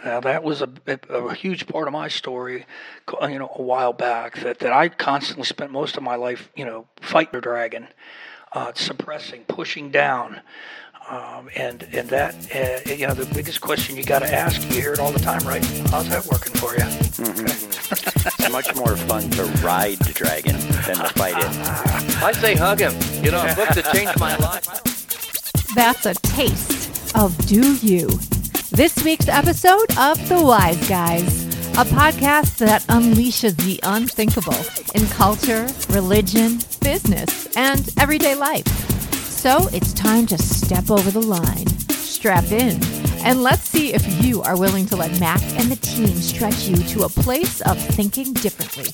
Now, that was a huge part of my story, a while back, that I constantly spent most of my life, fighting the dragon, suppressing, pushing down. And that, the biggest question you got to ask, you hear it all the time, right? How's that working for you? Mm-hmm. It's much more fun to ride the dragon than to fight it. I say hug him. A book that changed my life. That's a taste of Do You. This week's episode of The Wise Guys, a podcast that unleashes the unthinkable in culture, religion, business, and everyday life. So it's time to step over the line, strap in, and let's see if you are willing to let Mac and the team stretch you to a place of thinking differently.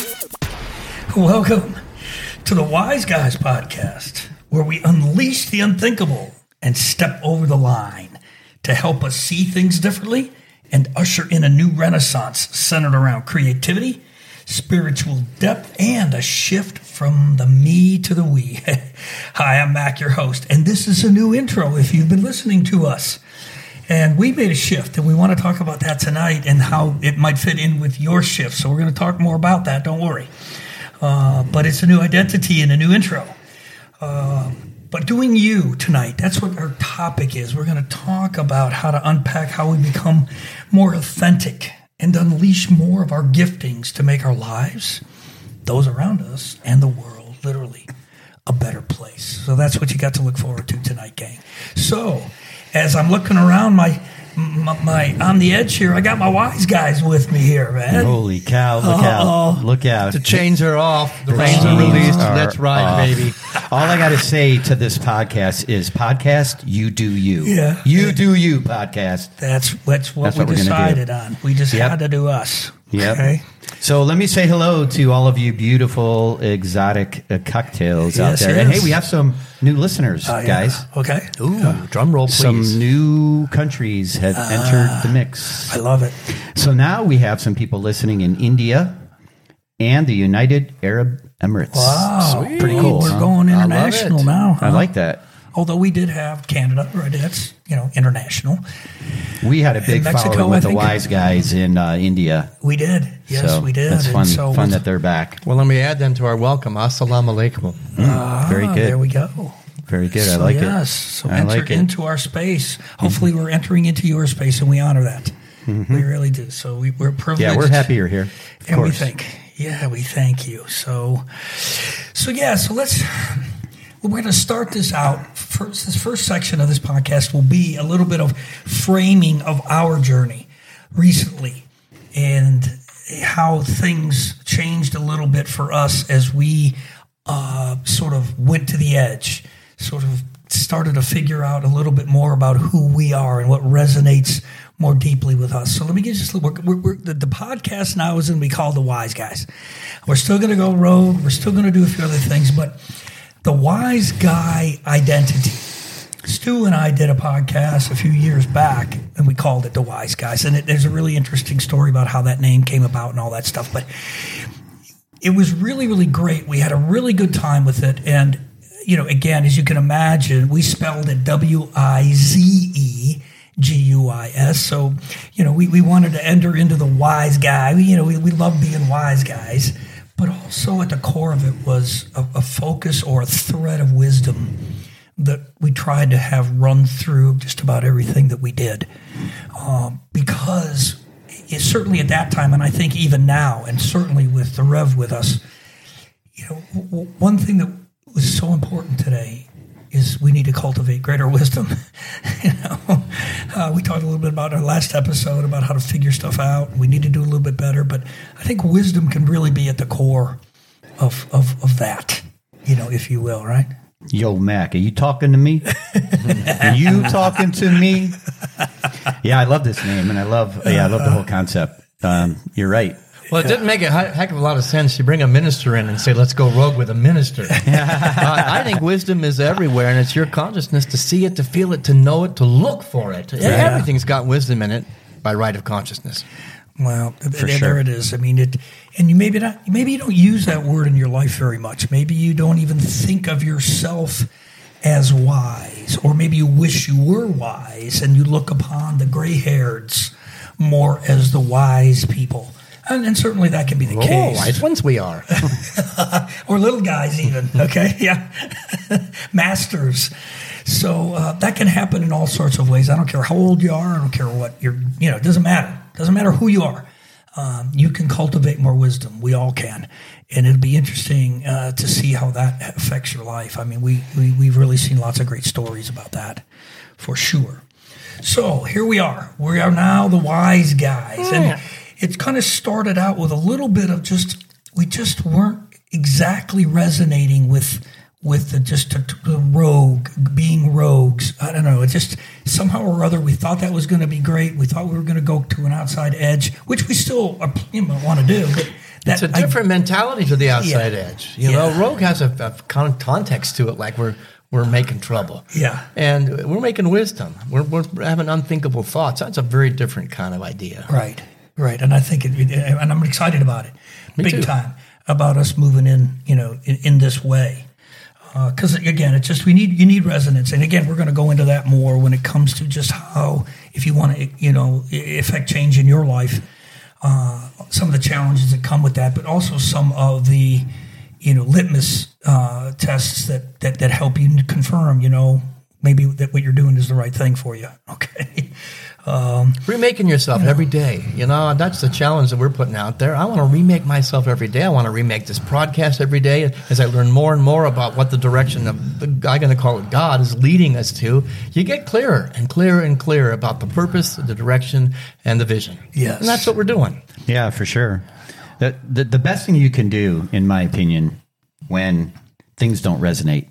Welcome to the Wise Guys podcast, where we unleash the unthinkable and step over the line to help us see things differently and usher in a new renaissance centered around creativity, spiritual depth, and a shift from the me to the we. Hi, I'm Mac, your host, and this is a new intro if you've been listening to us. And we made a shift, and we want to talk about that tonight and how it might fit in with your shift. So we're going to talk more about that, don't worry. But it's a new identity and a new intro. But doing you tonight, that's what our topic is. We're going to talk about how to unpack how we become more authentic and unleash more of our giftings to make our lives, those around us, and the world literally a better place. So that's what you got to look forward to tonight, gang. So as I'm looking around my on the edge here, I got my wise guys with me here, man. Holy cow, look out. The chains are off. The reins are released. Let's ride, baby. All I got to say to this podcast is podcast, you do you. Yeah. You do you podcast. That's what we decided on. We just had to do us. Yep. Okay? So let me say hello to all of you beautiful, exotic cocktails out there. And hey, we have some new listeners, guys. Yeah. Okay. Ooh, drum roll, please. Some new countries have entered the mix. I love it. So now we have some people listening in India and the United Arab Emirates. Wow. Sweet. Pretty cool. We're going international now. Huh? I like that. Although we did have Canada, right? That's, international. We had a big Mexico, following with the Wise Guys in India. We did. Yes, so we did. That's fun, fun that they're back. Well, let me add then to our welcome. Assalamu alaikum. Very good. There we go. Very good. So, I like it. So enter into our space. Hopefully we're entering into your space, and we honor that. Mm-hmm. We really do. So we're privileged. Yeah, we're happy you're here. Of course. We thank you. So let's... We're going to start this out. This first section of this podcast will be a little bit of framing of our journey recently and how things changed a little bit for us as we sort of went to the edge, sort of started to figure out a little bit more about who we are and what resonates more deeply with us. So let me get just the podcast now is going to be called The Wise Guys. We're still going to go rogue. We're still going to do a few other things, but the Wise Guy identity. Stu and I did a podcast a few years back, and we called it The Wise Guys. And there's a really interesting story about how that name came about and all that stuff. But it was really, really great. We had a really good time with it. And, again, as you can imagine, we spelled it WIZEGUIS. So, we wanted to enter into the Wise Guy. We love being wise guys. But also at the core of it was a focus or a thread of wisdom that we tried to have run through just about everything that we did. Because it's certainly at that time, and I think even now, and certainly with the Rev with us, one thing that was so important today is we need to cultivate greater wisdom. We talked a little bit about our last episode about how to figure stuff out. We need to do a little bit better, but I think wisdom can really be at the core of that, if you will, right? Yo, Mac, are you talking to me? Are you talking to me? Yeah, I love this name, and I love the whole concept. You're right. Well, it didn't make a heck of a lot of sense to bring a minister in and say, let's go rogue with a minister. I think wisdom is everywhere, and it's your consciousness to see it, to feel it, to know it, to look for it. Yeah. Everything's got wisdom in it by right of consciousness. Well, there it is. I mean, and you maybe you don't use that word in your life very much. Maybe you don't even think of yourself as wise, or maybe you wish you were wise, and you look upon the gray-haireds more as the wise people. And certainly that can be the case. Wise ones we are. Or little guys even, okay? Yeah. Masters. So that can happen in all sorts of ways. I don't care how old you are. I don't care what it doesn't matter. It doesn't matter who you are. You can cultivate more wisdom. We all can. And it'll be interesting to see how that affects your life. I mean, we've really seen lots of great stories about that, for sure. So here we are. We are now the wise guys. And it kind of started out with a little bit of we just weren't exactly resonating with the rogue, being rogues. I don't know. It just somehow or other, we thought that was going to be great. We thought we were going to go to an outside edge, which we still want to do. But it's a different mentality to the outside edge. You know, rogue has a context to it, like we're making trouble. Yeah. And we're making wisdom. We're having unthinkable thoughts. That's a very different kind of idea. Right. And I think and I'm excited about it. Me big too. Time about us moving in this way. Because again, it's just you need resonance, and again, we're going to go into that more when it comes to just how, if you want to, affect change in your life, some of the challenges that come with that, but also some of the, litmus tests that help you confirm, maybe that what you're doing is the right thing for you. Okay. Remaking yourself every day. That's the challenge that we're putting out there. I want to remake myself every day. I want to remake this podcast every day as I learn more and more about what the direction of I'm going to call it God is leading us to. You get clearer and clearer and clearer about the purpose, the direction, and the vision. Yes. And that's what we're doing. Yeah, for sure. The best thing you can do, in my opinion, when things don't resonate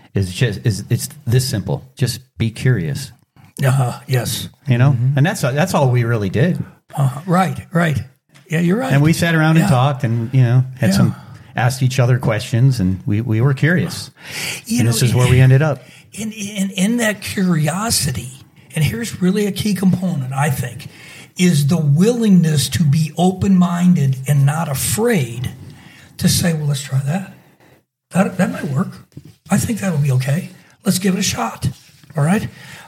is it's this simple. Just be curious. Yes. And that's all we really did. Right. Yeah, you're right. And we sat around and talked, and had asked each other questions, and we were curious. And this is where we ended up. In that curiosity, and here's really a key component, I think, is the willingness to be open-minded and not afraid to say, well, let's try that. That might work. I think that'll be okay. Let's give it a shot. All right?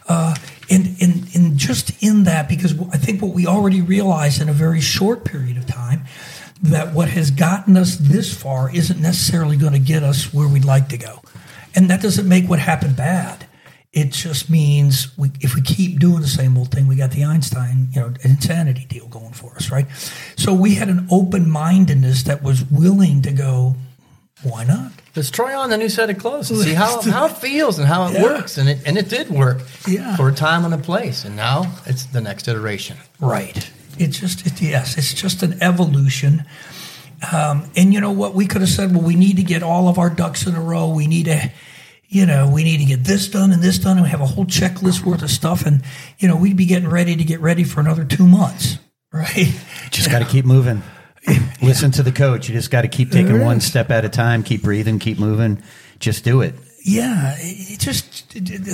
And just in that, because I think what we already realized in a very short period of time, that what has gotten us this far isn't necessarily going to get us where we'd like to go. And that doesn't make what happened bad. It just means if we keep doing the same old thing, we got the Einstein, insanity deal going for us, right? So we had an open-mindedness that was willing to go, why not? Let's try on the new set of clothes and see how it feels and how it works. And it did work for a time and a place. And now it's the next iteration. Right. It's just an evolution. And you know what? We could have said, well, we need to get all of our ducks in a row. We need to get this done and this done. And we have a whole checklist worth of stuff. And, we'd be getting ready for another 2 months. Right. Just got to keep moving. Listen to the coach. You just got to keep taking one step at a time. Keep breathing. Keep moving. Just do it. Yeah, just do it.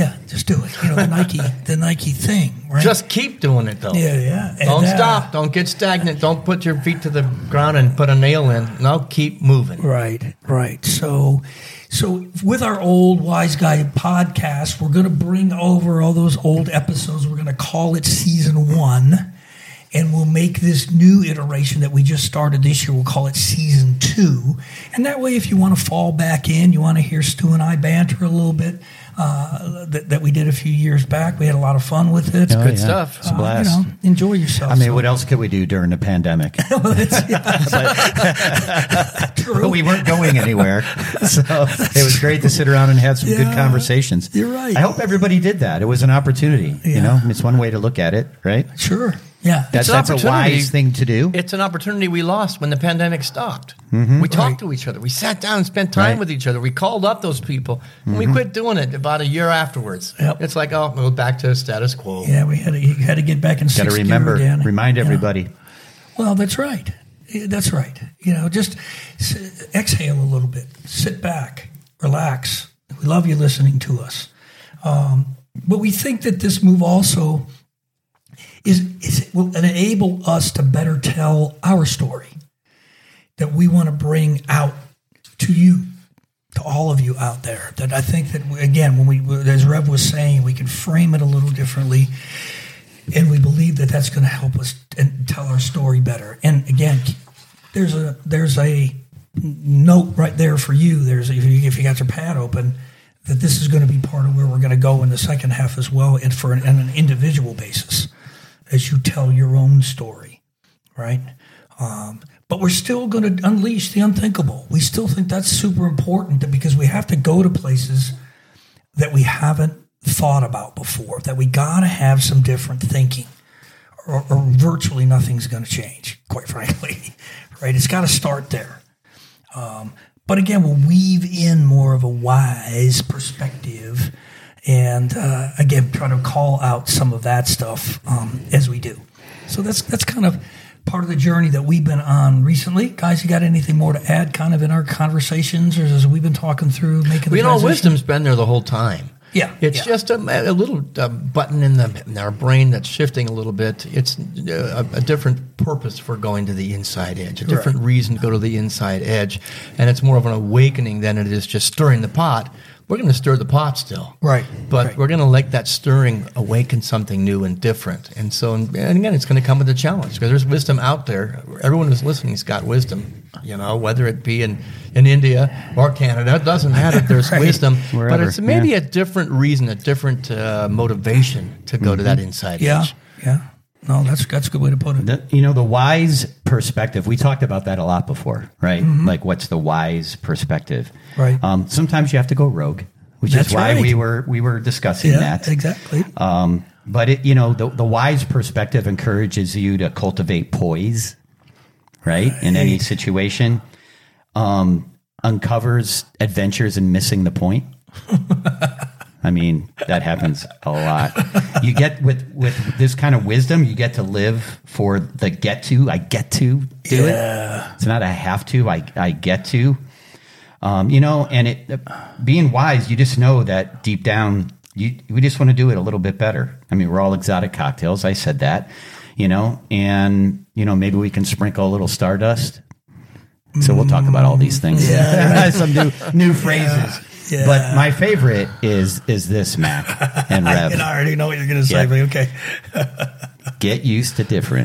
The Nike thing, right? Just keep doing it, though. Yeah. Don't stop. Don't get stagnant. Don't put your feet to the ground and put a nail in. No, keep moving. Right. So with our old Wise Guy podcast, we're going to bring over all those old episodes. We're going to call it Season 1. And we'll make this new iteration that we just started this year, we'll call it Season 2. And that way, if you want to fall back in, you want to hear Stu and I banter a little bit, that we did a few years back. We had a lot of fun with it. It's good stuff. It's a blast. Enjoy yourself. I mean, what else could we do during the pandemic? True. We weren't going anywhere. So it was great to sit around and have some good conversations. You're right. I hope everybody did that. It was an opportunity. It's one way to look at it, right? Sure. Yeah. That's a wise thing to do. It's an opportunity we lost when the pandemic stopped. We talked to each other. We sat down and spent time with each other. We called up those people, and we quit doing it about a year afterwards. Yep. It's like, we'll back to status quo. Yeah, you had to get back in sixth gear again. Got to remind everybody. Well, that's right. That's right. Just exhale a little bit. Sit back. Relax. We love you listening to us. But we think that this move also will enable us to better tell our story that we want to bring out to you, to all of you out there. That I think that, again, as Rev was saying, we can frame it a little differently. And we believe that that's going to help us and tell our story better. And again, there's a note right there for you. If you got your pad open, that this is going to be part of where we're going to go in the second half as well, and on an individual basis, as you tell your own story, right? But we're still going to unleash the unthinkable. We still think that's super important because we have to go to places that we haven't thought about before, that we got to have some different thinking, or virtually nothing's going to change, quite frankly, right? It's got to start there. But again, we'll weave in more of a wise perspective and, again, try to call out some of that stuff as we do. So that's kind of part of the journey that we've been on recently. Guys, you got anything more to add kind of in our conversations, or as we've been talking through making the transition? Wisdom's been there the whole time. Yeah. It's just a little button in our brain that's shifting a little bit. It's a different purpose for going to the inside edge, a different reason to go to the inside edge. And it's more of an awakening than it is just stirring the pot. We're going to stir the pot still. Right. But we're going to let that stirring awaken something new and different. And so, and again, it's going to come with a challenge because there's wisdom out there. Everyone who's listening's got wisdom, whether it be in India or Canada. It doesn't matter. There's wisdom. Wherever. But it's maybe a different reason, a different motivation to go to that inside edge. Yeah. No, that's a good way to put it. The wise perspective, we talked about that a lot before, right? Mm-hmm. Like, what's the wise perspective? Right. Sometimes you have to go rogue, which is why we were discussing that. Exactly. But the wise perspective encourages you to cultivate poise, right? In any situation, uncovers adventures in missing the point. I mean, that happens a lot. You get with this kind of wisdom, you get to live for the get to. I get to do it. It's not I have to. I get to. And being wise, you just know that deep down, we just want to do it a little bit better. I mean, we're all exotic cocktails. I said that, and maybe we can sprinkle a little stardust. So we'll talk about all these things. Some new phrases. Yeah. But my favorite is this, Mac and Rev. I already know what you're going to say, but okay. Get used to different.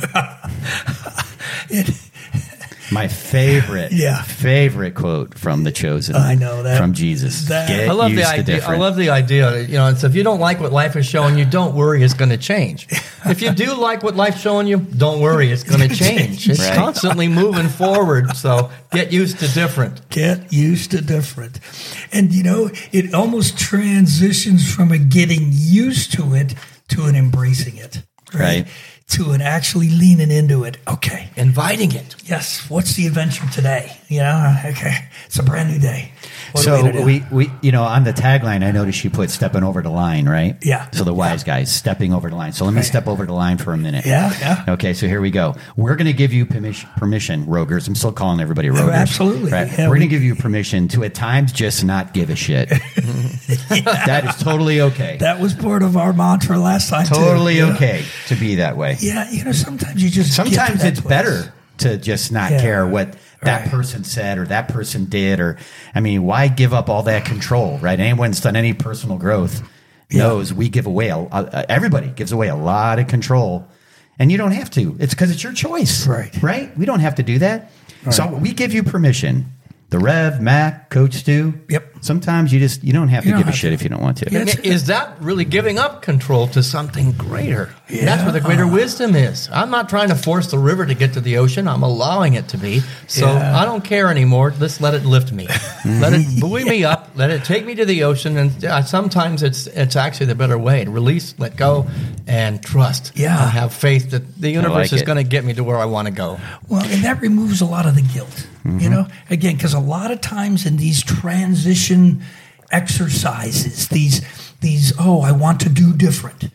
My favorite quote from The Chosen. I know that. From Jesus. I love the idea. I love the idea. It's if you don't like what life is showing you, don't worry, it's going to change. If you do like what life's showing you, don't worry, it's going to change. It's constantly moving forward. So get used to different. Get used to different. And it almost transitions from a getting used to it to an embracing it. Right. To an actually leaning into it. Okay. Inviting it. Yes. What's the adventure today? Okay. It's a brand new day. So we on the tagline, I noticed you put stepping over the line, right? Yeah. So the wise guys stepping over the line. So let me step over the line for a minute. Yeah. Okay. So here we go. We're going to give you permission, Rogers. I'm still calling everybody Rogers. Absolutely. Right? Yeah, we're going to give you permission to at times just not give a shit. That is totally okay. That was part of our mantra last time. Totally okay to be that way. Yeah. Sometimes you just sometimes it's better to just not care what that person said or that person did, or why give up all that control, right? Anyone's done any personal growth knows we give away everybody gives away a lot of control, and you don't have to. It's because it's your choice, right? We don't have to do that. Right. So we give you permission. The Rev, Mac, Coach Stu. Yep. Sometimes you don't have to give a shit if you don't want to. Is that really giving up control to something greater? Yeah. That's where the greater wisdom is. I'm not trying to force the river to get to the ocean. I'm allowing it to be. So I don't care anymore. Let's let it lift me. Let it buoy me up. Let it take me to the ocean. And sometimes it's actually the better way. To release, let go, and trust. Yeah. And have faith that the universe is going to get me to where I want to go. Well, and that removes a lot of the guilt. Again, because a lot of times in these transition exercises, these I want to do different.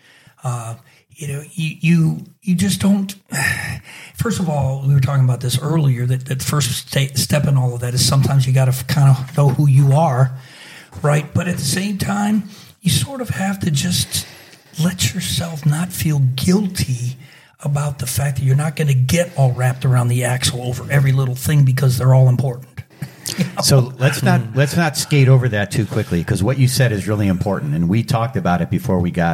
You just don't. First of all, we were talking about this earlier. That first step in all of that is sometimes you got to kind of know who you are, right? But at the same time, you sort of have to just let yourself not feel guilty about the fact that you're not going to get all wrapped around the axle over every little thing because they're all important. So let's not skate over that too quickly, because what you said is really important, and we talked about it before we got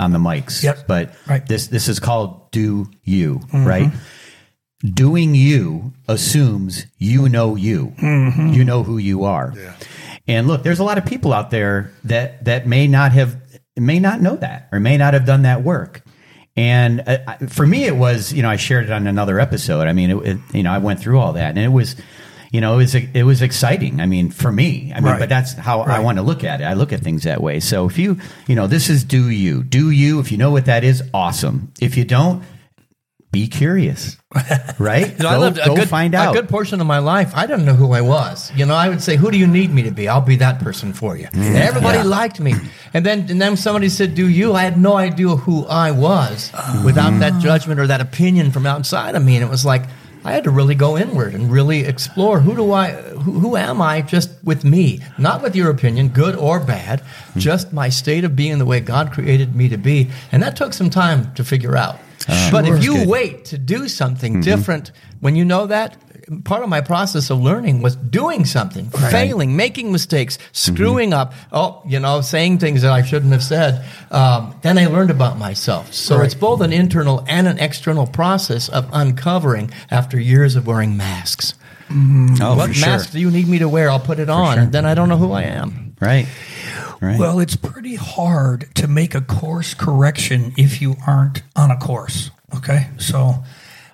on the mics. Yep. But Right. this is called Do You, right? Doing you assumes you know you. You know who you are. Yeah. And look, there's a lot of people out there that may not know that or may not have done that work. And for me, it was, I shared it on another episode. I mean, I went through all that, and it was, it was exciting. I mean, for me, Right. but that's how I want to look at it. I look at things that way. So if this is do you. If you know what that is, awesome. If you don't, be curious, right? I lived find out. A good portion of my life, I didn't know who I was. I would say, who do you need me to be? I'll be that person for you. And everybody liked me. And then somebody said, do you? I had no idea who I was without that judgment or that opinion from outside of me. And it was like, I had to really go inward and really explore who am I just with me? Not with your opinion, good or bad, just my state of being the way God created me to be. And that took some time to figure out. But if you wait to do something different, when you know that, part of my process of learning was doing something, failing, making mistakes, screwing up, saying things that I shouldn't have said. Then I learned about myself. So it's both an internal and an external process of uncovering after years of wearing masks. What mask do you need me to wear? I'll put it on, and then I don't know who I am. Right. Well, it's pretty hard to make a course correction if you aren't on a course. Okay, so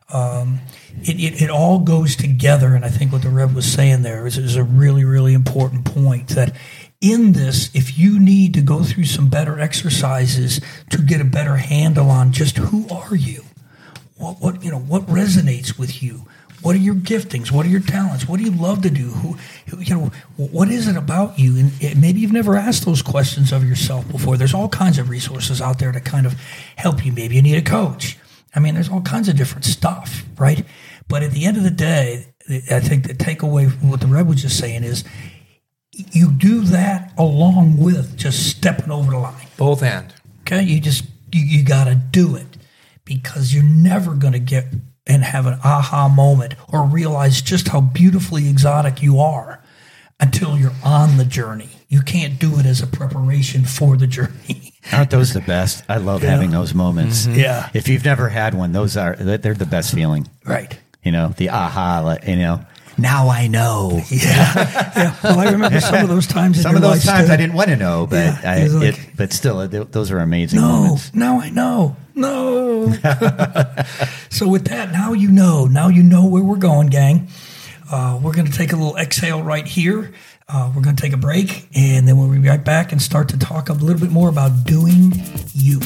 it all goes together, and I think what the Rev was saying there is a really, really important point. That in this, if you need to go through some better exercises to get a better handle on just who are you, what resonates with you. What are your giftings? What are your talents? What do you love to do? What is it about you? And maybe you've never asked those questions of yourself before. There's all kinds of resources out there to kind of help you. Maybe you need a coach. I mean, there's all kinds of different stuff, right? But at the end of the day, I think the takeaway from what the Rev was just saying is you do that along with just stepping over the line. Both and. Okay? You got to do it because you're never going to get and have an aha moment or realize just how beautifully exotic you are until you're on the journey. You can't do it as a preparation for the journey. Aren't those the best? I love having those moments. Yeah. If you've never had one, they're the best feeling. Right. The aha, now I know. Yeah. Well, I remember some of those times. Some of those times I didn't want to know, but but still, those are amazing moments. Now I know. No. So with that, now you know. Now you know where we're going, gang. We're going to take a little exhale right here. We're going to take a break, and then we'll be right back and start to talk a little bit more about doing you.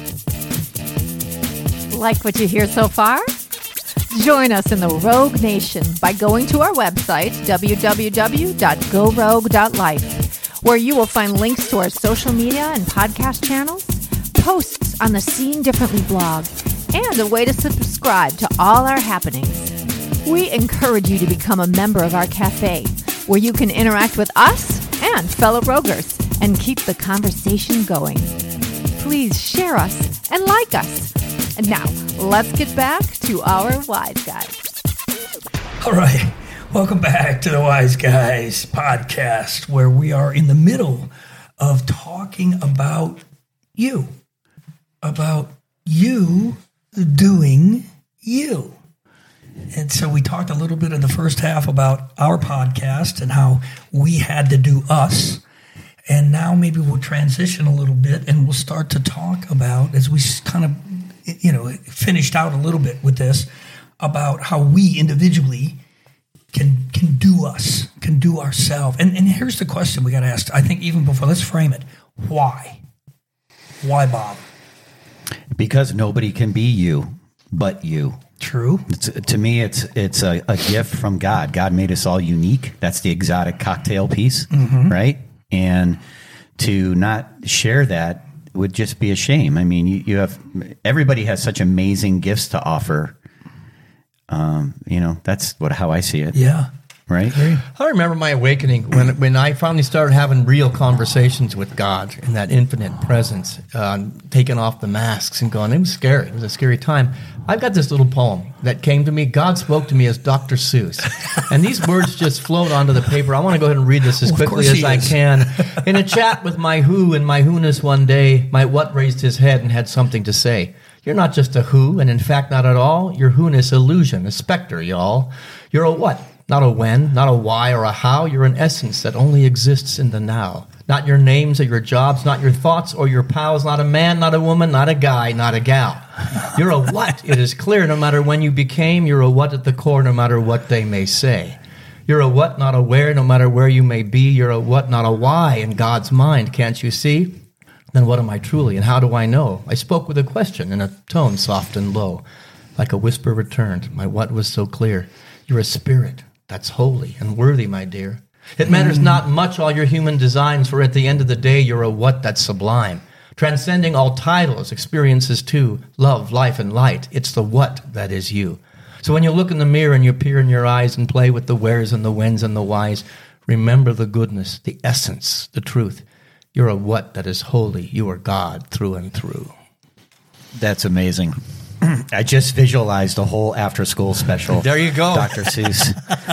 Like what you hear so far? Join us in the Rogue Nation by going to our website, www.gorogue.life, where you will find links to our social media and podcast channels, posts on the Seeing Differently blog, and a way to subscribe to all our happenings. We encourage you to become a member of our cafe, where you can interact with us and fellow Roguers and keep the conversation going. Please share us and like us. And now, let's get back to our Wise Guys. All right. Welcome back to the Wise Guys podcast, where we are in the middle of talking about you doing you. And so we talked a little bit in the first half about our podcast and how we had to do us. And now maybe we'll transition a little bit and we'll start to talk about, as we kind of, finished out a little bit with this, about how we individually can do us, can do ourselves. And here's the question we got to ask. I think even before, let's frame it. Why? Why, Bob? Because nobody can be you but you. True. To me, it's a gift from God. God made us all unique. That's the exotic cocktail piece, right? And to not share that would just be a shame. I mean, everybody has such amazing gifts to offer. That's how I see it. Yeah. right? I remember my awakening when I finally started having real conversations with God in that infinite presence, taking off the masks and going, it was scary. It was a scary time. I've got this little poem that came to me. God spoke to me as Dr. Seuss. And these words just float onto the paper. I want to go ahead and read this as quickly as I can. In a chat with my who and my who-ness one day, my what raised his head and had something to say. You're not just a who, and in fact not at all. You're who-ness illusion, a specter, y'all. You're a what, not a when, not a why or a how. You're an essence that only exists in the now. Not your names or your jobs, not your thoughts or your pals, not a man, not a woman, not a guy, not a gal. You're a what, it is clear, no matter when you became. You're a what at the core, no matter what they may say. You're a what, not a where, no matter where you may be. You're a what, not a why in God's mind, can't you see? Then what am I truly, and how do I know? I spoke with a question in a tone soft and low. Like a whisper returned, my what was so clear. You're a spirit that's holy and worthy, my dear. It matters not much all your human designs, for at the end of the day, you're a what that's sublime. Transcending all titles, experiences too, love, life, and light. It's the what that is you. So when you look in the mirror and you peer in your eyes and play with the wheres and the whens and the whys, remember the goodness, the essence, the truth. You're a what that is holy. You are God through and through. That's amazing. I just visualized a whole after-school special. There you go. Dr. Seuss.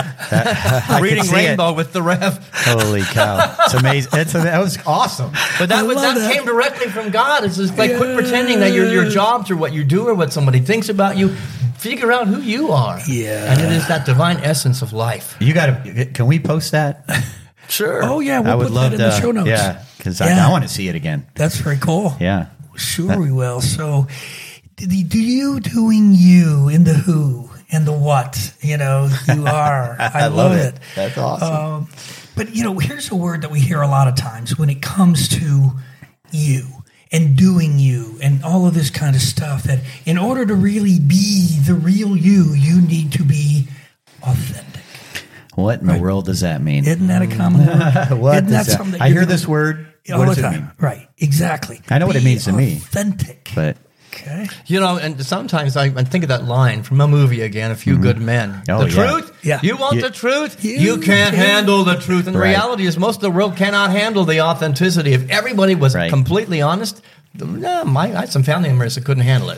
Reading Rainbow with the Rev. Holy cow. It's amazing. That was awesome. But that came directly from God. It's just like, quit pretending that your jobs or what you do or what somebody thinks about you. Figure out who you are. Yeah. And it is that divine essence of life. Can we post that? Sure. Oh, yeah. We'll I would put love that in the show notes. Yeah, because I want to see it again. That's very cool. Yeah. Sure we will. So, do you doing you in the who and the what? You are. I love it. That's awesome. But, here's a word that we hear a lot of times when it comes to you and doing you and all of this kind of stuff, that in order to really be the real you need to be authentic. What in the world does that mean? Isn't that a common word? What Isn't that something I hear this word all what the does it time? mean? Right, exactly. I know what it means to me. Authentic. But okay. And sometimes I think of that line from a movie again, A Few Good Men. Oh, the yeah. truth? Yeah. You want the truth? You You can't can't. handle the truth. And the Right. reality is most of the world cannot handle the authenticity. If everybody was Right. completely honest, I had some family members that couldn't handle it.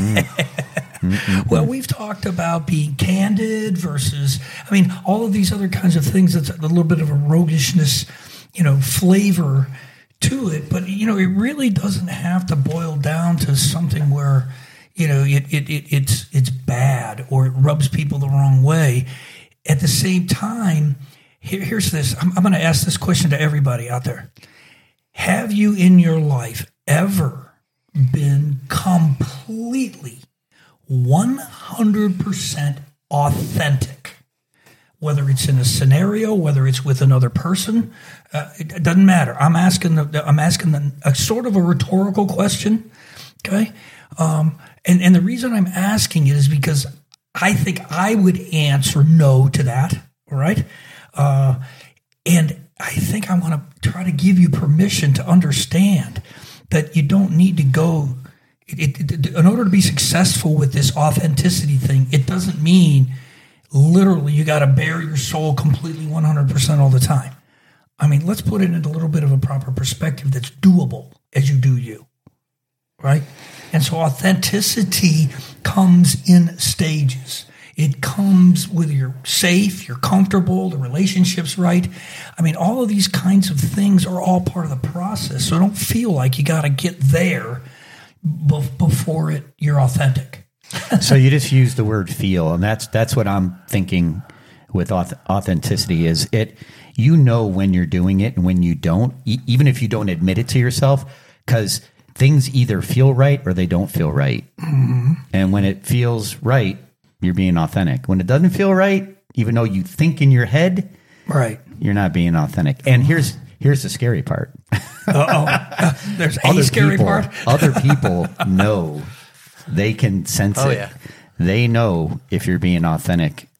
Well, we've talked about being candid versus, all of these other kinds of things. That's a little bit of a roguishness, flavor to it. But, it really doesn't have to boil down to something where, it's bad or it rubs people the wrong way. At the same time, here's this. I'm going to ask this question to everybody out there. Have you in your life ever been completely 100% authentic? Whether it's in a scenario, whether it's with another person, it doesn't matter. I'm asking a sort of a rhetorical question, okay? And the reason I'm asking it is because I think I would answer no to that, all right? And I think I want to try to give you permission to understand that you don't need to go. In order to be successful with this authenticity thing, it doesn't mean literally you got to bare your soul completely 100% all the time. Let's put it in a little bit of a proper perspective that's doable as you do you, right? And so authenticity comes in stages. It comes with you're safe, you're comfortable, the relationship's right. All of these kinds of things are all part of the process. So don't feel like you got to get there before you're authentic. so you just use the word feel, and that's what I'm thinking with authenticity is it. When you're doing it and when you don't, even if you don't admit it to yourself, because things either feel right or they don't feel right. Mm-hmm. And when it feels right, you're being authentic. When it doesn't feel right, even though you think in your head, right, you're not being authentic. And here's the scary part. There's a scary part. Other people know. They can sense it. Yeah. They know if you're being authentic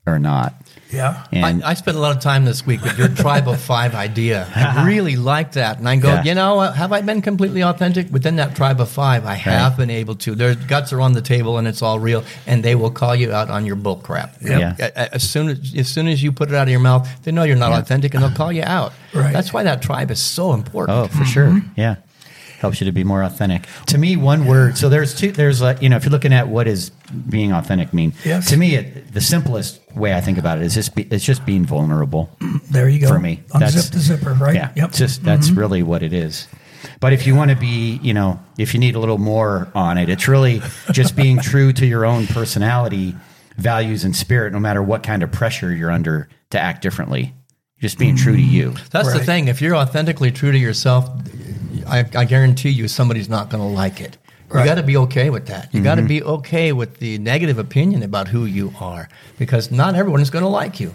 or not. Yeah. And I spent a lot of time this week with your Tribe of Five idea. I really like that. And I go, have I been completely authentic? Within that Tribe of Five, I have been able to. Their guts are on the table and it's all real, and they will call you out on your bull crap. Yeah. As soon as you put it out of your mouth, they know you're not authentic and they'll call you out. Right. That's why that tribe is so important. Oh, for sure. Yeah. Helps you to be more authentic. To me, one word. So there's two. There's if you're looking at what is being authentic mean. Yes. To me, the simplest way I think about it is it's just being vulnerable. There you go. For me, unzip the zipper, right? Yeah. Yep. That's really what it is. But if you want to be, if you need a little more on it, it's really just being true to your own personality, values, and spirit, no matter what kind of pressure you're under to act differently. Just being true to you. That's the thing. If you're authentically true to yourself, I guarantee you somebody's not going to like it. You got to be okay with that. You got to be okay with the negative opinion about who you are, because not everyone is going to like you.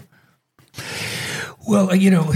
Well,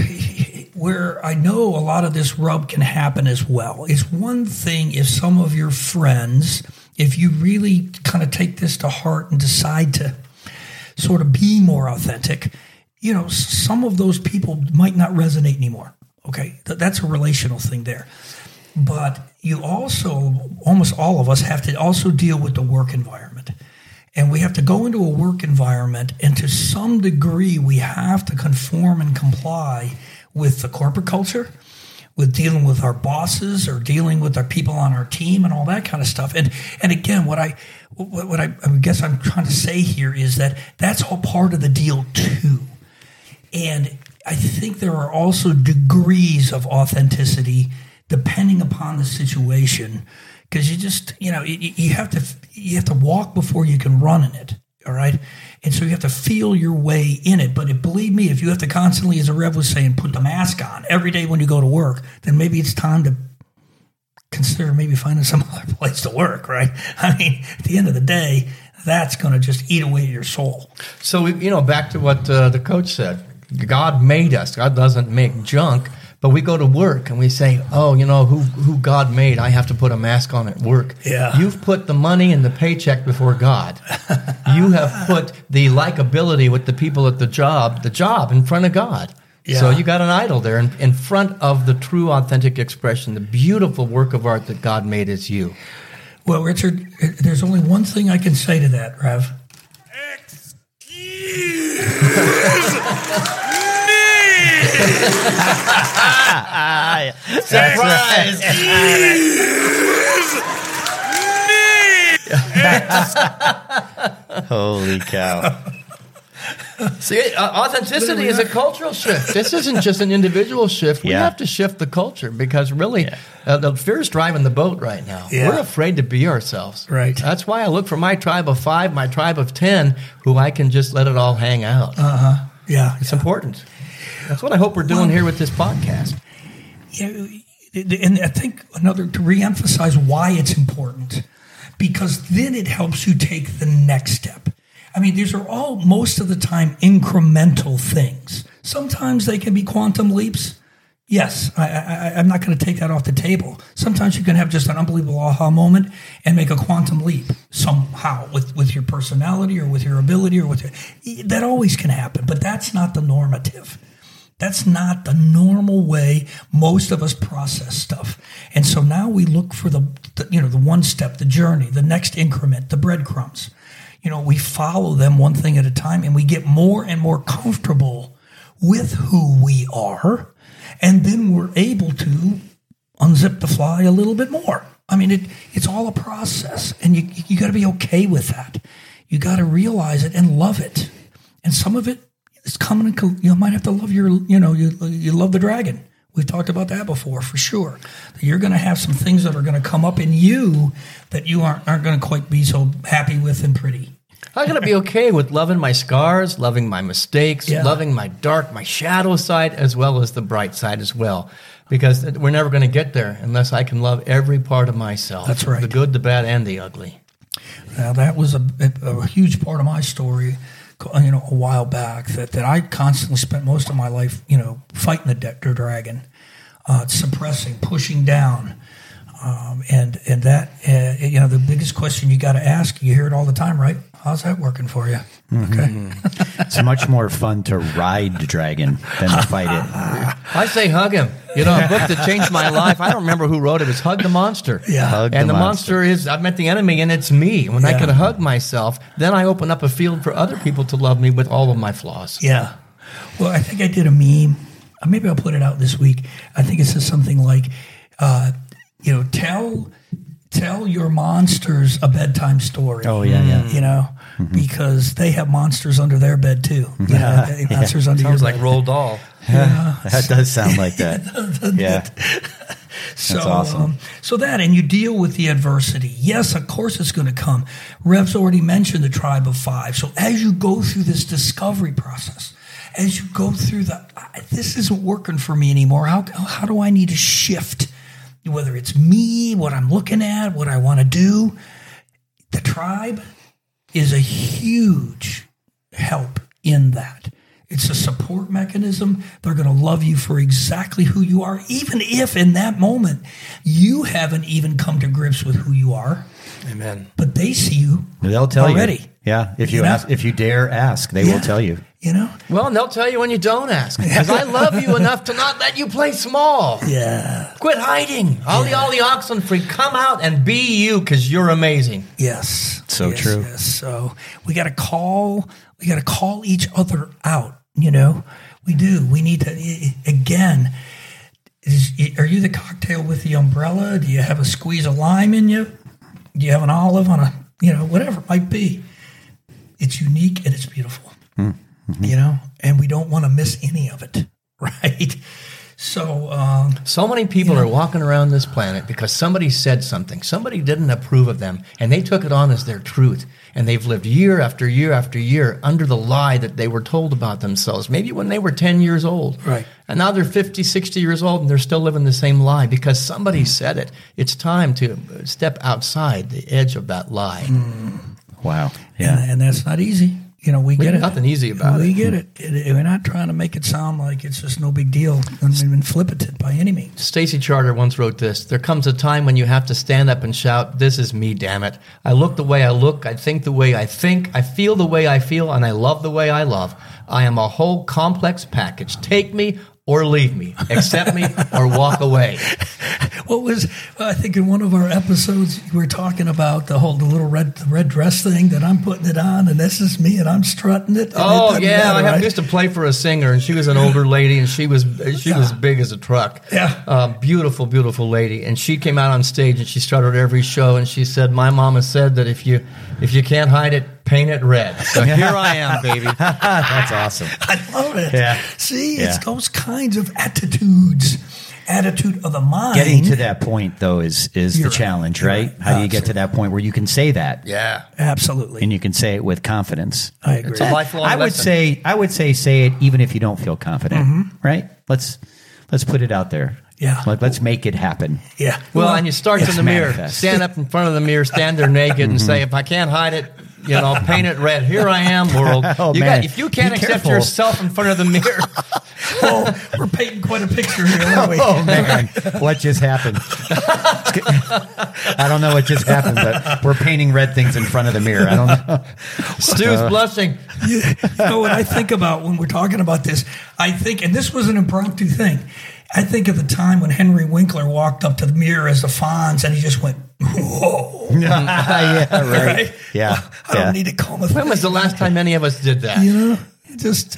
where I know a lot of this rub can happen as well is one thing if some of your friends, if you really kind of take this to heart and decide to sort of be more authentic, some of those people might not resonate anymore. Okay, that's a relational thing there. But you also, almost all of us have to also deal with the work environment. And we have to go into a work environment, and to some degree, we have to conform and comply with the corporate culture, with dealing with our bosses or dealing with our people on our team and all that kind of stuff. And again, what I guess I'm trying to say here is that that's all part of the deal too. And I think there are also degrees of authenticity depending upon the situation, because you just, you have to walk before you can run in it. All right. And so you have to feel your way in it. But believe me, if you have to constantly, as Rev was saying, put the mask on every day when you go to work, then maybe it's time to consider maybe finding some other place to work. Right. I mean, at the end of the day, that's going to just eat away at your soul. So, back to what the coach said, God made us. God doesn't make junk. But we go to work and we say, who God made, I have to put a mask on at work. Yeah. You've put the money and the paycheck before God. You have put the likability with the people at the job in front of God. Yeah. So you got an idol there in front of the true, authentic expression, the beautiful work of art that God made as you. Well, Richard, there's only one thing I can say to that, Rev. Surprise! Holy cow. See, authenticity is a cultural shift. This isn't just an individual shift. We have to shift the culture, because really, the fear is driving the boat right now. Yeah. We're afraid to be ourselves. Right. That's why I look for my tribe of 5, my tribe of 10, who I can just let it all hang out. Yeah. It's important. That's what I hope we're doing here with this podcast. Yeah, and I think to reemphasize why it's important, because then it helps you take the next step. I mean, these are all, most of the time, incremental things. Sometimes they can be quantum leaps. Yes, I'm not going to take that off the table. Sometimes you can have just an unbelievable aha moment and make a quantum leap somehow with your personality or with your ability or that always can happen, but that's not the normative. That's not the normal way most of us process stuff. And so now we look for the one step, the journey, the next increment, the breadcrumbs. We follow them one thing at a time, and we get more and more comfortable with who we are. And then we're able to unzip the fly a little bit more. I mean, it's all a process, and you got to be okay with that. You got to realize it and love it. And some of it is coming. You might have to love you love the dragon. We've talked about that before, for sure. You're going to have some things that are going to come up in you that you aren't going to quite be so happy with and pretty. I'm going to be okay with loving my scars, loving my mistakes, loving my dark, my shadow side, as well as the bright side as well. Because we're never going to get there unless I can love every part of myself. That's right. The good, the bad, and the ugly. Now, that was a huge part of my story, a while back, that I constantly spent most of my life, fighting the dragon, suppressing, pushing down, And that, the biggest question you got to ask, you hear it all the time, right? How's that working for you? Okay. It's much more fun to ride the dragon than to fight it. I say hug him. A book that changed my life. I don't remember who wrote it. It's Hug the Monster. Yeah. Hug And the the monster is, I've met the enemy, and it's me. When I can hug myself, then I open up a field for other people to love me with all of my flaws. Yeah. Well, I think I did a meme. Maybe I'll put it out this week. I think it says something like, tell your monsters a bedtime story. Oh, yeah. Because they have monsters under their bed too. Monsters under your Sounds like bed. Roald Dahl. That does sound like that. Yeah. So, That's awesome. And you deal with the adversity. Yes, of course it's going to come. Rev's already mentioned the tribe of 5. So as you go through this discovery process, as you go through this isn't working for me anymore. How do I need to shift? Whether it's me, what I'm looking at, what I want to do. The tribe is a huge help in that. It's a support mechanism. They're going to love you for exactly who you are, even if in that moment you haven't even come to grips with who you are. Amen. But they see you. They'll tell already. you. Yeah. If you ask, if you dare ask, they will tell you. Well, and they'll tell you when you don't ask. Because I love you enough to not let you play small. Yeah. Quit hiding. All the oxen free. Come out and be you because you're amazing. Yes. So true. Yes. So we got to call each other out. We do. We need to, again, are you the cocktail with the umbrella? Do you have a squeeze of lime in you? Do you have an olive on whatever it might be? It's unique and it's beautiful, and we don't want to miss any of it, right? So, so many people are walking around this planet because somebody said something. Somebody didn't approve of them, and they took it on as their truth. And they've lived year after year after year under the lie that they were told about themselves, maybe when they were 10 years old. Right. And now they're 50, 60 years old, and they're still living the same lie because somebody said it. It's time to step outside the edge of that lie. Wow. Yeah. And that's not easy. We get it. Nothing easy about it. We get it. We're not trying to make it sound like it's just no big deal and flippant by any means. Stacey Charter once wrote this: there comes a time when you have to stand up and shout, "This is me, damn it. I look the way I look, I think the way I think, I feel the way I feel, and I love the way I love. I am a whole complex package. Take me or leave me. Accept me or walk away." I think in one of our episodes, we were talking about the little red dress thing that I'm putting it on, and this is me, and I'm strutting it. Oh, yeah. I used to play for a singer, and she was an older lady, and she was big as a truck. Yeah. Beautiful, beautiful lady. And she came out on stage, and she strutted every show, and she said, "My mama said that if you can't hide it, paint it red." So here I am, baby. That's awesome. I love it. Yeah. See, it's those kinds of attitude of the mind. Getting to that point, though, is the challenge, right? Right. How do you get to that point where you can say that? Yeah. Absolutely. And you can say it with confidence. I agree. It's a lifelong lesson. I would say it even if you don't feel confident, right? Let's put it out there. Yeah. Let's make it happen. Yeah. Well, and you start in the mirror. manifest. Stand up in front of the mirror, stand there naked, and say, "If I can't hide it, paint it red. Here I am, world." If you can't Be accept careful. yourself in front of the mirror, We're painting quite a picture here, aren't we? Oh, man. What just happened? I don't know what just happened, but we're painting red things in front of the mirror. I don't know. Stu's blushing. You know what I think about when we're talking about this? I think, and this was an impromptu thing, I think of the time when Henry Winkler walked up to the mirror as the Fonz and he just went, whoa. Yeah, right. Yeah. I don't need to comb it. When was the last time any of us did that? You just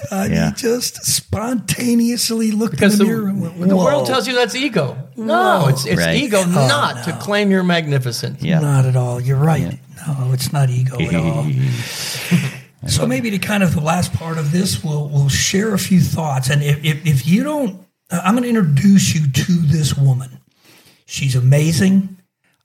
spontaneously looked Because in the mirror and went, whoa. the world tells you that's ego. No, it's Right. ego not to claim you're magnificent. Yeah. Not at all. You're right. No, it's not ego at all. So maybe to kind of the last part of this, we'll share a few thoughts. And if you don't, I'm going to introduce you to this woman. She's amazing.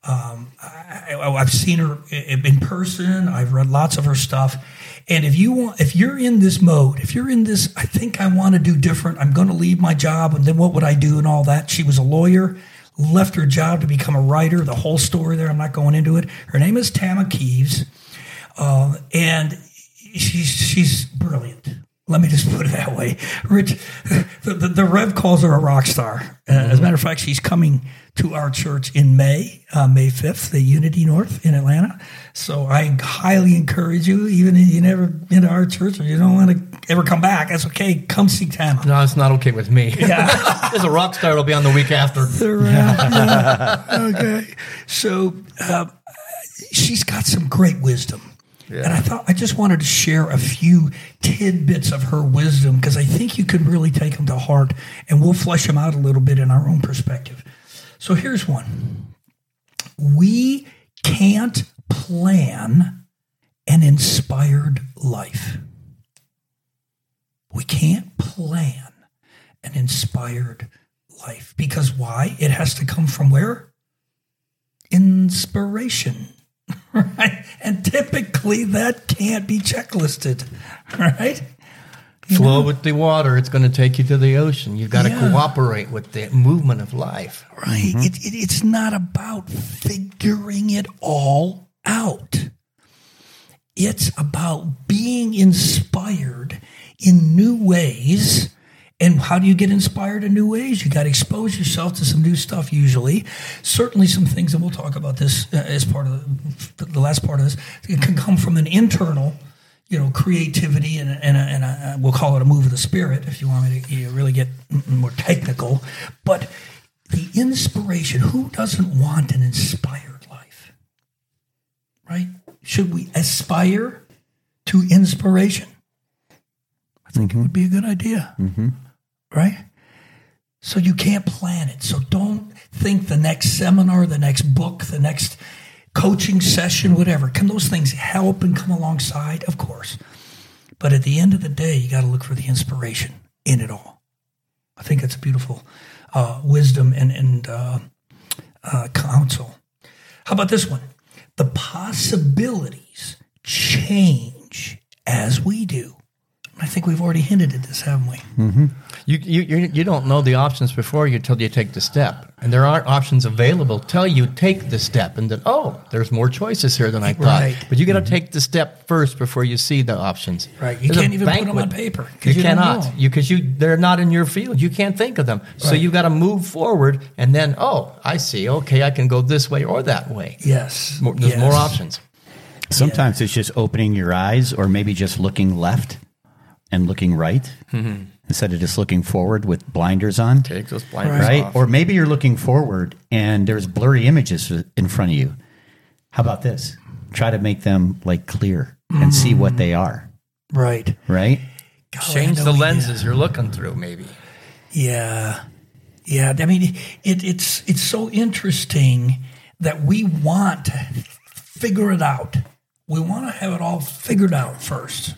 I've seen her in person. I've read lots of her stuff. And if you're in this mode, if you're in this, I think I want to do different. I'm going to leave my job, and then what would I do and all that? She was a lawyer, left her job to become a writer. The whole story there. I'm not going into it. Her name is Tama Kieves, and she's brilliant. Let me just put it that way. Rich, the Rev calls her a rock star. As a matter of fact, she's coming to our church in May 5th, the Unity North in Atlanta. So I highly encourage you, even if you never been to our church or you don't want to ever come back, that's okay. Come see Tama. No, it's not okay with me. Yeah. There's a rock star will be on the week after. Okay. So she's got some great wisdom. Yeah. And I just wanted to share a few tidbits of her wisdom because I think you could really take them to heart, and we'll flesh them out a little bit in our own perspective. So here's one. We can't plan an inspired life. We can't plan an inspired life. Because why? It has to come from where? Inspiration. Right? And typically that can't be checklisted, right? Flow with the water. It's going to take you to the ocean. You've got to cooperate with the movement of life. Right. Mm-hmm. It's not about figuring it all out. It's about being inspired in new ways. And how do you get inspired in new ways? You got to expose yourself to some new stuff usually. Certainly some things, and we'll talk about this as part of the last part of this, it can come from an internal, creativity and we'll call it a move of the spirit if you want me to really get more technical. But the inspiration, who doesn't want an inspired life? Right? Should we aspire to inspiration? I think it would be a good idea. Mm-hmm. Right? So you can't plan it. So don't think the next seminar, the next book, the next coaching session, whatever. Can those things help and come alongside? Of course. But at the end of the day, you got to look for the inspiration in it all. I think that's a beautiful wisdom and counsel. How about this one? The possibilities change as we do. I think we've already hinted at this, haven't we? Mm-hmm. You don't know the options before you till you take the step. And there aren't options available till you take the step. And then, there's more choices here than I thought. Right. But you got to take the step first before you see the options. Right. You can't even put them on paper. You cannot. Because they're not in your field. You can't think of them. Right. So you got to move forward and then, I see. Okay, I can go this way or that way. Yes. There's more options. Sometimes it's just opening your eyes or maybe just looking left and looking right instead of just looking forward with blinders on. Take those blinders off. Or maybe you're looking forward and there's blurry images in front of you. How about this? Try to make them clear and see what they are. Right. Right? Change the lenses you're looking through, maybe. Yeah. Yeah. I mean, it's so interesting that we want to figure it out. We want to have it all figured out first,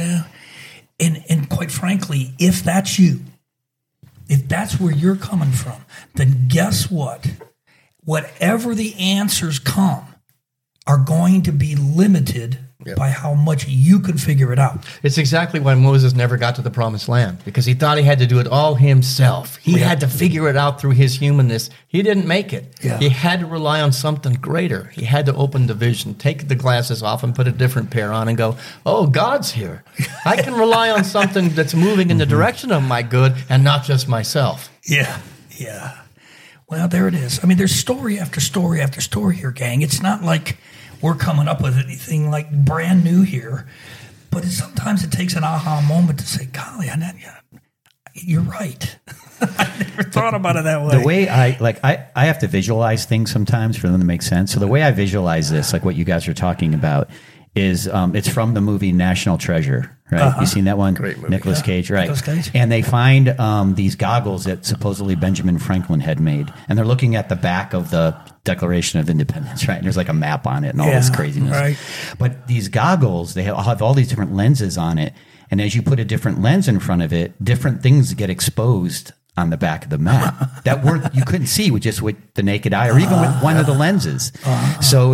And quite frankly, if that's you, if that's where you're coming from, then guess what? Whatever the answers come are going to be limited by how much you can figure it out. It's exactly why Moses never got to the promised land, because he thought he had to do it all himself. He had to figure it out through his humanness. He didn't make it. Yeah. He had to rely on something greater. He had to open the vision, take the glasses off and put a different pair on and go, God's here. I can rely on something that's moving in the direction of my good and not just myself. Yeah, yeah. Well, there it is. I mean, there's story after story after story here, gang. It's not like we're coming up with anything brand new here, but sometimes it takes an aha moment to say, golly, you're right. I never thought about it that way. The way I have to visualize things sometimes for them to make sense. So the way I visualize this, like what you guys are talking about, is it's from the movie National Treasure, right? Uh-huh. You seen that one? Great movie. Nicolas Cage, right? Nicolas Cage. And they find these goggles that supposedly Benjamin Franklin had made, and they're looking at the back of the Declaration of Independence, right? And there's a map on it and all this craziness. Right. But these goggles, they have all these different lenses on it, and as you put a different lens in front of it, different things get exposed on the back of the map that you couldn't see with the naked eye or even with one of the lenses. So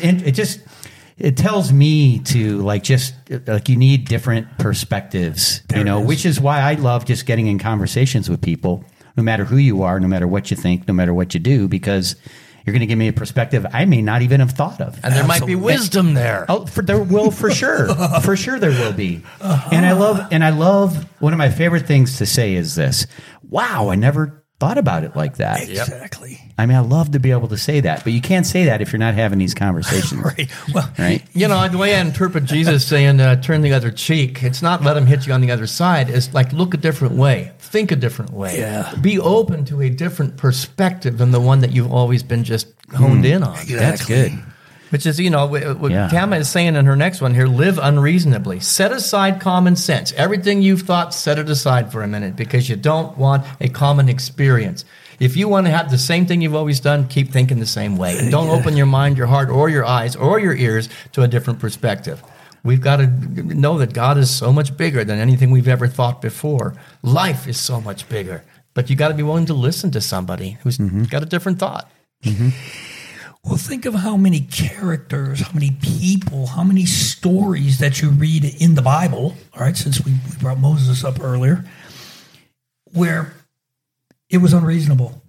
it tells me to you need different perspectives, which is why I love just getting in conversations with people, no matter who you are, no matter what you think, no matter what you do, because You're going to give me a perspective I may not even have thought of. And there might be wisdom there. Oh, there will for sure. For sure there will be. And I love one of my favorite things to say is this. Wow, I never thought about it like that. Exactly. I mean, I love to be able to say that, but you can't say that if you're not having these conversations. Right. Well, right. You know, the way I interpret Jesus saying, turn the other cheek, it's not let him hit you on the other side. It's like, look a different way. Think a different way. Yeah. Be open to a different perspective than the one that you've always been just honed in on. Exactly. That's good. Which is, you know, what Yeah. Tama is saying in her next one here, live unreasonably. Set aside common sense. Everything you've thought, set it aside for a minute because you don't want a common experience. If you want to have the same thing you've always done, keep thinking the same way. And don't open your mind, your heart, or your eyes, or your ears to a different perspective. We've got to know that God is so much bigger than anything we've ever thought before. Life is so much bigger. But you got to be willing to listen to somebody who's got a different thought. Mm-hmm. Well, think of how many characters, how many people, how many stories that you read in the Bible, all right, since we brought Moses up earlier, where it was unreasonable.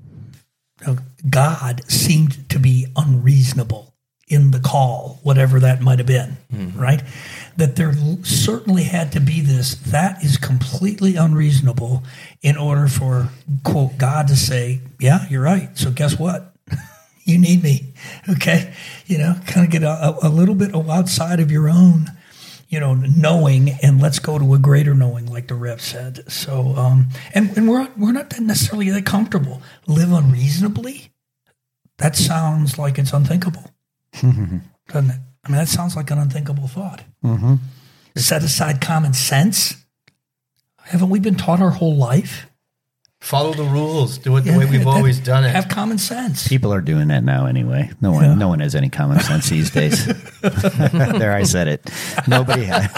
God seemed to be unreasonable in the call, whatever that might have been, right? That there certainly had to be this, that is completely unreasonable in order for, quote, God to say, yeah, you're right. So guess what? You need me, okay? You know, kind of get a little bit outside of your own, you know, knowing, and let's go to a greater knowing, like the Rev said. So, and we're not necessarily that comfortable. Live unreasonably? That sounds like it's unthinkable, doesn't it? I mean, that sounds like an unthinkable thought. Mm-hmm. Set aside common sense? Haven't we been taught our whole life? Follow the rules. Do it the way we've always done it. Have common sense. People are doing that now anyway. No one has any common sense these days. There, I said it. Nobody has.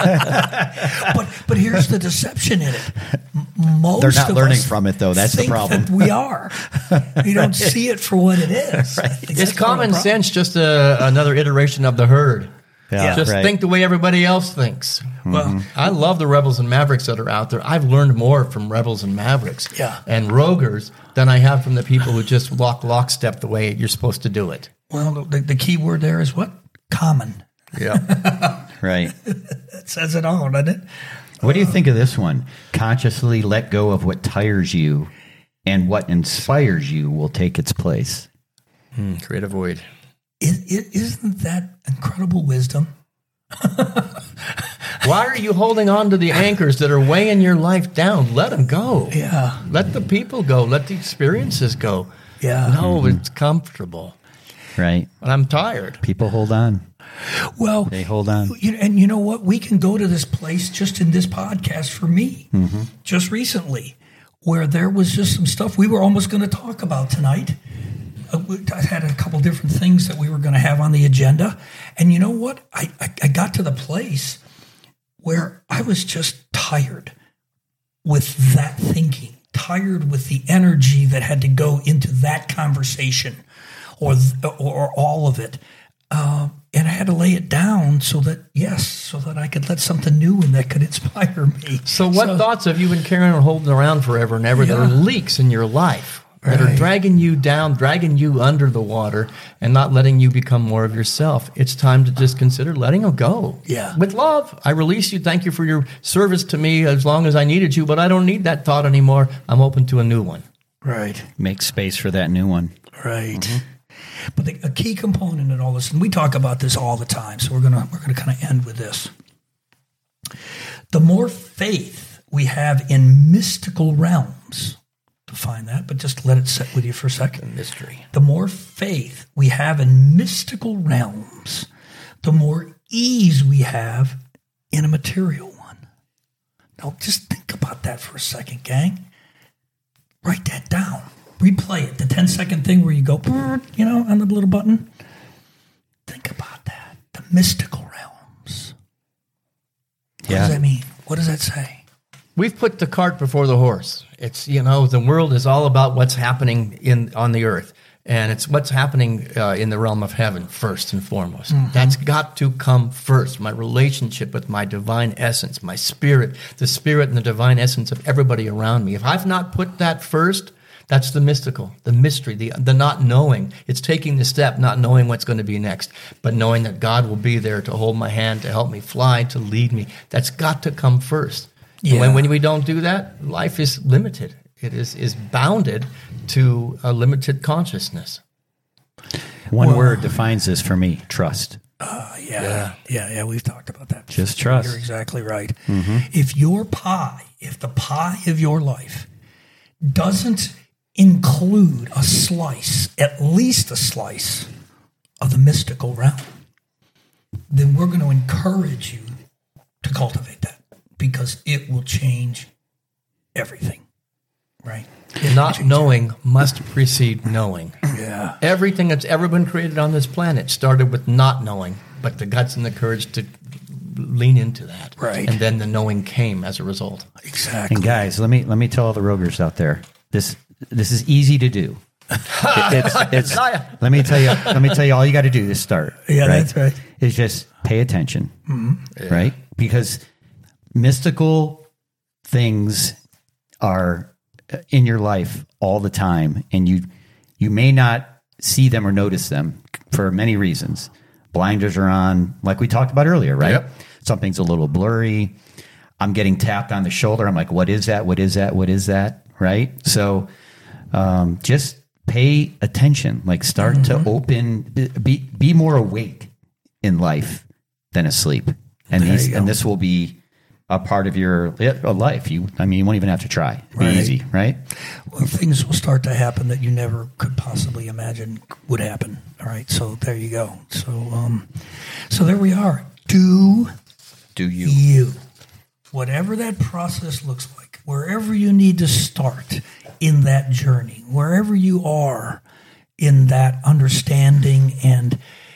But here's the deception in it. Most They're not of learning us from it, though. That's the think problem. that we are. We don't see it for what it is. Right. Is common sense just another iteration of the herd? Yeah, Just right. think the way everybody else thinks. Well, I love the Rebels and Mavericks that are out there. I've learned more from Rebels and Mavericks and Rogers than I have from the people who just walk lockstep the way you're supposed to do it. Well, the key word there is what? Common. Yeah. Right. That says it all, doesn't it? What do you think of this one? Consciously let go of what tires you, and what inspires you will take its place. Create a void. Isn't that incredible wisdom? Why are you holding on to the anchors that are weighing your life down? Let them go. Yeah. Let the people go. Let the experiences go. Yeah. No, it's comfortable. Right. But I'm tired. People hold on. Well, They hold on. and you know what? We can go to this place just in this podcast for me, just recently, where there was just some stuff we were almost going to talk about tonight. I had a couple different things that we were going to have on the agenda. And you know what? I got to the place where I was just tired with that thinking, tired with the energy that had to go into that conversation or all of it. And I had to lay it down so that I could let something new in that could inspire me. So what thoughts have you been carrying and holding around forever and ever that are leaks in your life? That are dragging you down, dragging you under the water, and not letting you become more of yourself. It's time to just consider letting them go. Yeah. With love. I release you. Thank you for your service to me as long as I needed you, but I don't need that thought anymore. I'm open to a new one. Right. Make space for that new one. Right. But a key component in all this, and we talk about this all the time, so we're gonna kind of end with this. The more faith we have in mystical realms, define that, but just let it sit with you for a second. Mystery. The more faith we have in mystical realms, the more ease we have in a material one. Now, just think about that for a second, gang. Write that down. Replay it. The 10-second thing where you go, you know, on the little button. Think about that. The mystical realms. What does that mean? What does that say? We've put the cart before the horse. It's, you know, the world is all about what's happening on the earth. And it's what's happening in the realm of heaven first and foremost. That's got to come first. My relationship with my divine essence, my spirit, the spirit and the divine essence of everybody around me. If I've not put that first, That's the mystical, the mystery, the not knowing. It's taking the step, not knowing what's going to be next, but knowing that God will be there to hold my hand, to help me fly, to lead me. That's got to come first. Yeah. And when we don't do that, life is limited. It is bounded to a limited consciousness. One word defines this for me: trust. Yeah. We've talked about that. Just trust. You're exactly right. Mm-hmm. If the pie of your life doesn't include a slice, at least a slice of the mystical realm, then we're going to encourage you to cultivate that, because it will change everything, right? Not knowing must precede knowing. Yeah. Everything that's ever been created on this planet started with not knowing, but the guts and the courage to lean into that. Right. And then the knowing came as a result. Exactly. And guys, let me tell all the Rogers out there, this is easy to do. It's let me tell you, all you got to do is start. Yeah, that's right. Is just pay attention, right? Because mystical things are in your life all the time, and you may not see them or notice them for many reasons. Blinders are on, like we talked about earlier, right? Yep. Something's a little blurry. I'm getting tapped on the shoulder. I'm like, what is that? What is that? What is that? Right? So just pay attention. Like start to open, be more awake in life than asleep. And this will be a part of your life. You won't even have to try. It'll be easy, right? Well, things will start to happen that you never could possibly imagine would happen. All right, so there you go. So there we are. Do you. Whatever that process looks like, wherever you need to start in that journey, wherever you are in that understanding and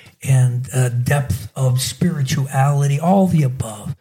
depth of spirituality, all the above,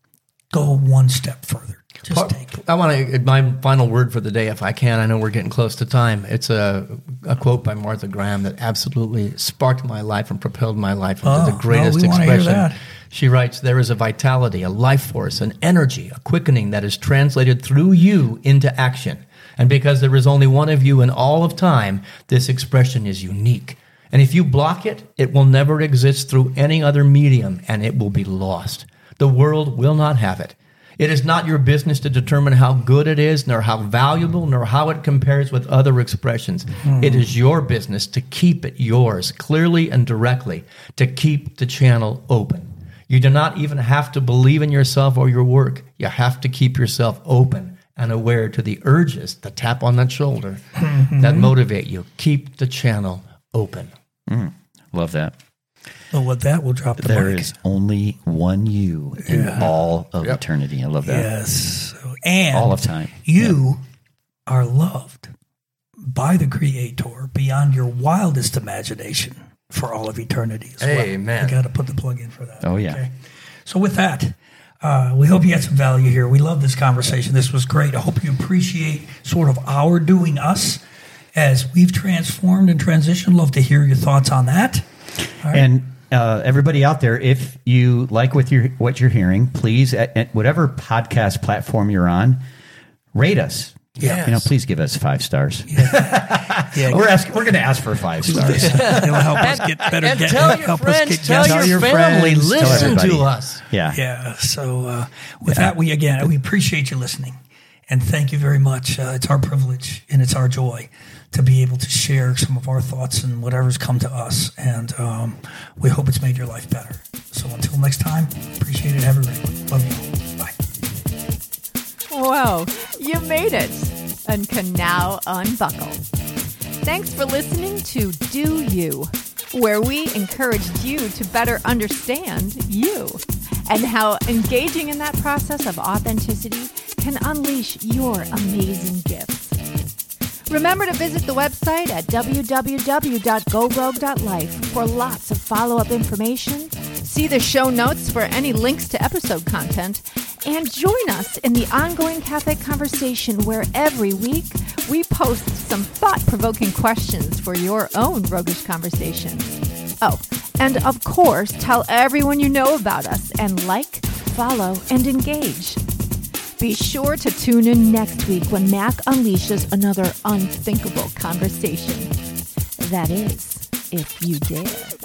go one step further. Just take it. I want to, my final word for the day, if I can. I know we're getting close to time. It's a quote by Martha Graham that absolutely sparked my life and propelled my life into the greatest we wanna hear expression. that. She writes, "There is a vitality, a life force, an energy, a quickening that is translated through you into action. And because there is only one of you in all of time, this expression is unique. And if you block it, it will never exist through any other medium, and it will be lost. The world will not have it. It is not your business to determine how good it is, nor how valuable, nor how it compares with other expressions. It is your business to keep it yours, clearly and directly, to keep the channel open. You do not even have to believe in yourself or your work. You have to keep yourself open and aware to the urges, the tap on that shoulder, that motivate you. Keep the channel open." Love that. Well, with that, we'll drop the There mic. is only one you in all of eternity. I love that. Yes. And All of time. you are loved by the Creator beyond your wildest imagination for all of eternity as well. Amen. I got to put the plug in for that. Oh, yeah. So with that, we hope you had some value here. We love this conversation. This was great. I hope you appreciate sort of our doing us as we've transformed and transitioned. Love to hear your thoughts on that. All right. And everybody out there, if you like what you're hearing, please, at whatever podcast platform you're on, rate us. Yes. Please give us 5 stars. Yeah, We're going to ask for 5 stars. it'll help us get better. And tell your friends, tell Tell your your family, friends, tell listen everybody. to us. Yeah. Yeah. So with that, we appreciate you listening, and thank you very much. It's our privilege and it's our joy to be able to share some of our thoughts and whatever's come to us, and we hope it's made your life better. So until next time, appreciate it. Have a great one. Love you. Bye. Whoa, you made it and can now unbuckle. Thanks for listening to Do You, where we encouraged you to better understand you and how engaging in that process of authenticity can unleash your amazing gifts. Remember to visit the website at www.gorogue.life for lots of follow-up information. See the show notes for any links to episode content, and join us in the ongoing Catholic conversation where every week we post some thought-provoking questions for your own roguish conversation. Oh, and of course, tell everyone you know about us and like, follow, and engage. Be sure to tune in next week when Mac unleashes another unthinkable conversation. That is, if you dare.